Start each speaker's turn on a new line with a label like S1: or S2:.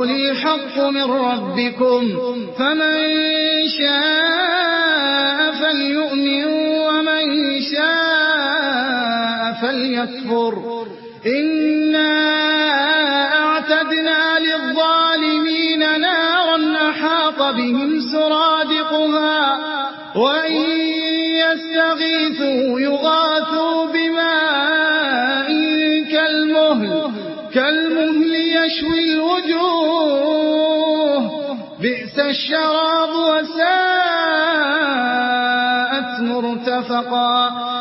S1: وقل الحق من ربكم فمن شاء فليؤمن ومن شاء فليكفر إنا أعتدنا للظالمين نارا أحاط بهم سرادقها وإن يستغيثوا يغاثوا بماء كالمهل يشوي الوجوه بئس الشراب وساءت مرتفقا